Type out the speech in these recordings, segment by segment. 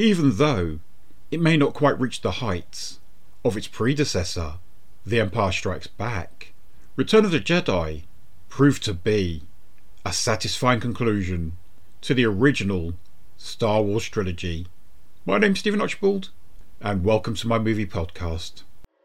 even though it may not quite reach the heights of its predecessor, The Empire Strikes Back. Return of the Jedi proved to be a satisfying conclusion to the original Star Wars trilogy. My name's Stephen Archibald, and welcome to my movie podcast.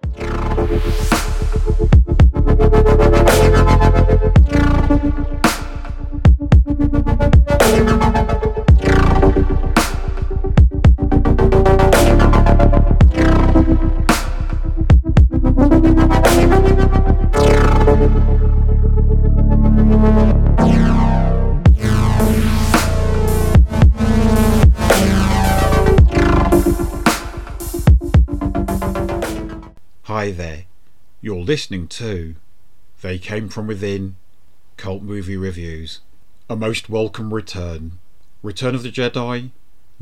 Hi there, you're listening to They Came From Within Cult Movie Reviews. A most welcome return. Return of the Jedi,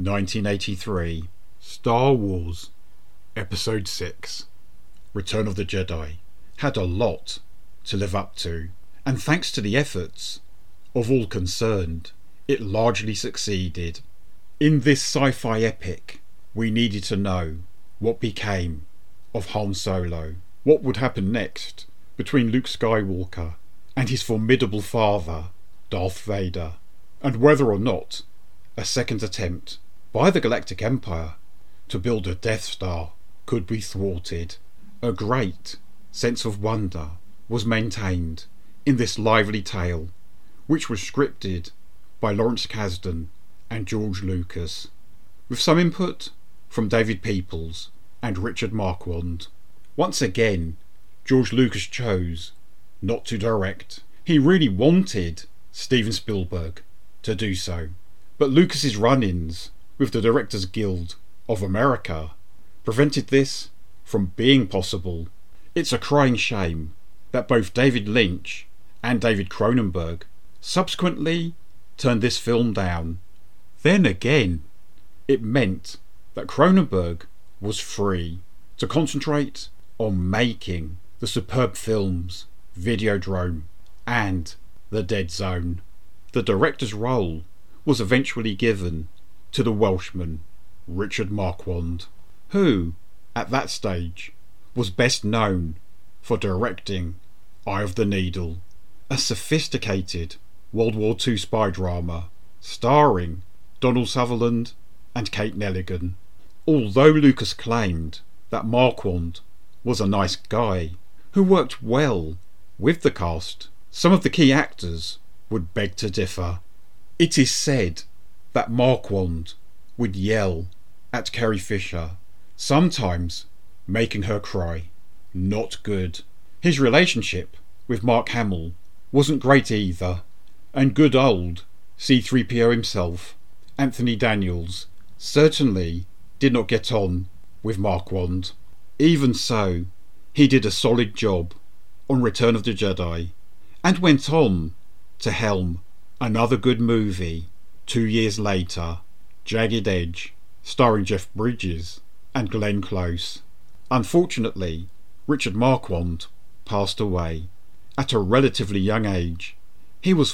1983. Star Wars, Episode 6. Return of the Jedi had a lot to live up to, and thanks to the efforts of all concerned, it largely succeeded. In this sci-fi epic, we needed to know what became of Han Solo, what would happen next between Luke Skywalker and his formidable father, Darth Vader, and whether or not a second attempt by the Galactic Empire to build a Death Star could be thwarted. A great sense of wonder was maintained in this lively tale, which was scripted by Lawrence Kasdan and George Lucas, with some input from David Peoples and Richard Marquand. Once again, George Lucas chose not to direct. He really wanted Steven Spielberg to do so, but Lucas's run-ins with the Directors Guild of America prevented this from being possible. It's a crying shame that both David Lynch and David Cronenberg subsequently turned this film down. Then again, it meant that Cronenberg was free to concentrate on making the superb films Videodrome and The Dead Zone. The director's role was eventually given to the Welshman Richard Marquand, who, at that stage, was best known for directing Eye of the Needle, a sophisticated World War II spy drama starring Donald Sutherland and Kate Nelligan. Although Lucas claimed that Marquand was a nice guy who worked well with the cast, some of the key actors would beg to differ. It is said that Marquand would yell at Carrie Fisher, sometimes making her cry. Not good. His relationship with Mark Hamill wasn't great either, and good old C-3PO himself, Anthony Daniels, certainly did not get on with Marquand. Even so, he did a solid job on Return of the Jedi and went on to helm another good movie 2 years later, Jagged Edge, starring Jeff Bridges and Glenn Close. Unfortunately, Richard Marquand passed away at a relatively young age. He was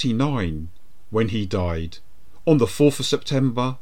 49 when he died on the 4th of September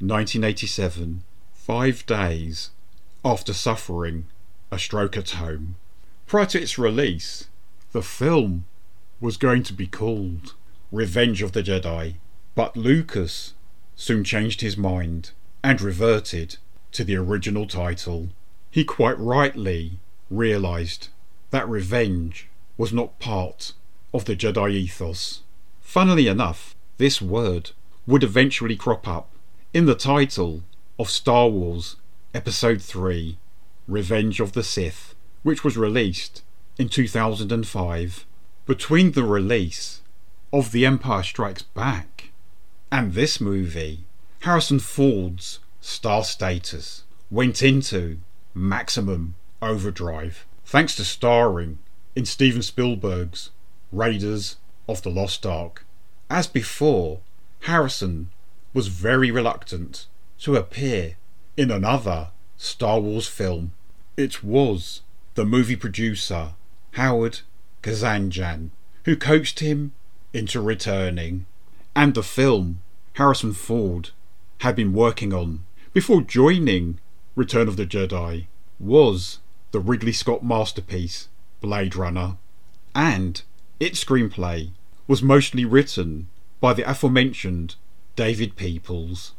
1987, 5 days after suffering a stroke at home. Prior to its release, the film was going to be called Revenge of the Jedi, but Lucas soon changed his mind and reverted to the original title. He quite rightly realised that revenge was not part of the Jedi ethos. Funnily enough, this word would eventually crop up in the title of Star Wars Episode 3, Revenge of the Sith, which was released in 2005. Between the release of The Empire Strikes Back and this movie, Harrison Ford's star status went into maximum overdrive, thanks to starring in Steven Spielberg's Raiders of the Lost Ark. As before, Harrison was very reluctant to appear in another Star Wars film. It was the movie producer Howard Kazanjian who coaxed him into returning, and the film Harrison Ford had been working on before joining Return of the Jedi was the Ridley Scott masterpiece Blade Runner, and its screenplay was mostly written by the aforementioned David Peoples.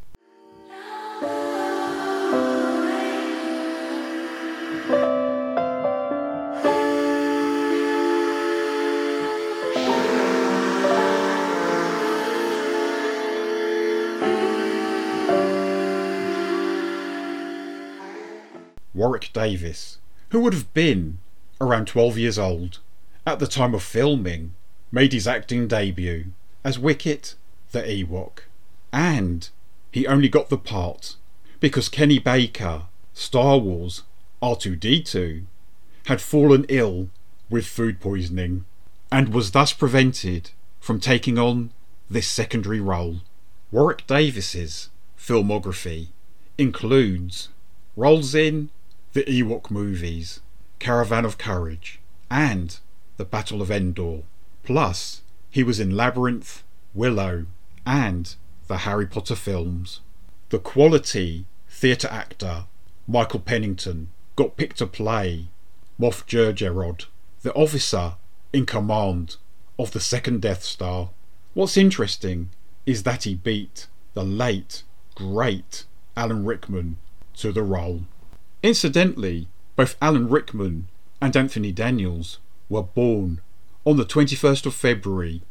Warwick Davis, who would have been around 12 years old at the time of filming, made his acting debut as Wicket the Ewok, and he only got the part because Kenny Baker, Star Wars R2-D2, had fallen ill with food poisoning and was thus prevented from taking on this secondary role. Warwick Davis's filmography includes roles in the Ewok movies, Caravan of Courage, and the Battle of Endor. Plus, he was in Labyrinth, Willow, and the Harry Potter films. The quality theatre actor Michael Pennington got picked to play Moff Jerjerrod, the officer in command of the second Death Star. What's interesting is that he beat the late, great Alan Rickman to the role. Incidentally, both Alan Rickman and Anthony Daniels were born on the 21st of February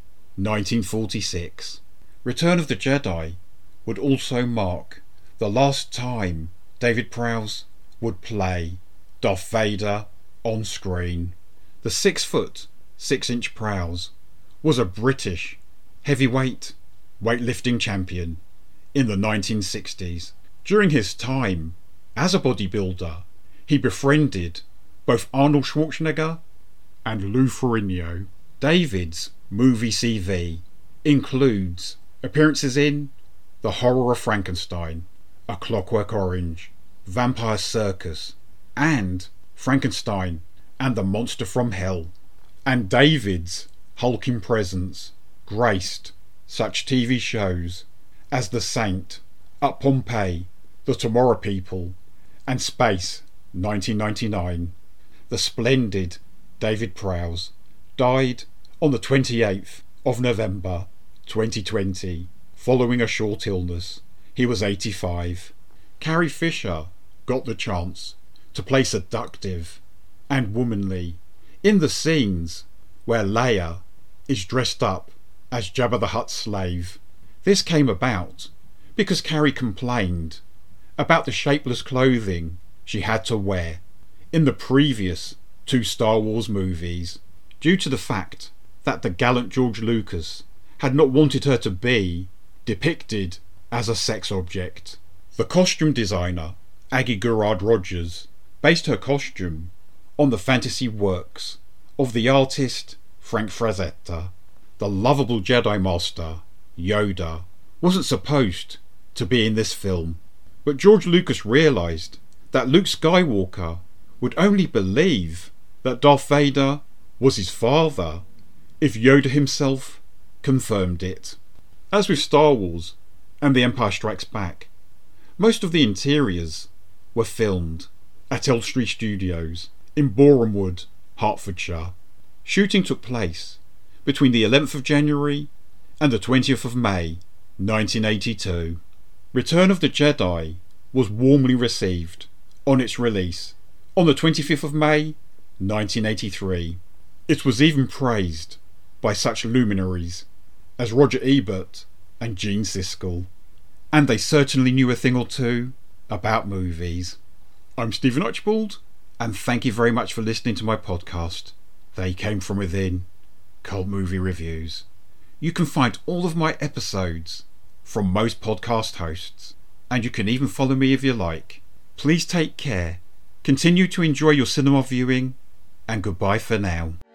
1946. Return of the Jedi would also mark the last time David Prowse would play Darth Vader on screen. The 6 6" Prowse was a British heavyweight weightlifting champion in the 1960s. During his time as a bodybuilder, he befriended both Arnold Schwarzenegger and Lou Ferrigno. David's movie CV includes appearances in The Horror of Frankenstein, A Clockwork Orange, Vampire Circus, and Frankenstein and the Monster from Hell. And David's hulking presence graced such TV shows as The Saint, Up Pompeii, The Tomorrow People, and Space 1999. The splendid David Prowse died on the 28th of November 2020 following a short illness. He was 85. Carrie Fisher got the chance to play seductive and womanly in the scenes where Leia is dressed up as Jabba the Hutt's slave. This came about because Carrie complained about the shapeless clothing she had to wear in the previous 2 Star Wars movies, due to the fact that the gallant George Lucas had not wanted her to be depicted as a sex object. The costume designer, Aggie Gerard Rogers, based her costume on the fantasy works of the artist Frank Frazetta. The lovable Jedi Master, Yoda, wasn't supposed to be in this film, but George Lucas realised that Luke Skywalker would only believe that Darth Vader was his father if Yoda himself confirmed it. As with Star Wars and The Empire Strikes Back, most of the interiors were filmed at Elstree Studios in Borehamwood, Hertfordshire. Shooting took place between the 11th of January and the 20th of May 1982. Return of the Jedi was warmly received on its release on the 25th of May 1983. It was even praised by such luminaries as Roger Ebert and Gene Siskel, and they certainly knew a thing or two about movies. I'm Stephen Archibald, and thank you very much for listening to my podcast, They Came From Within, Cult Movie Reviews. You can find all of my episodes from most podcast hosts, and you can even follow me if you like. Please take care, continue to enjoy your cinema viewing, and goodbye for now.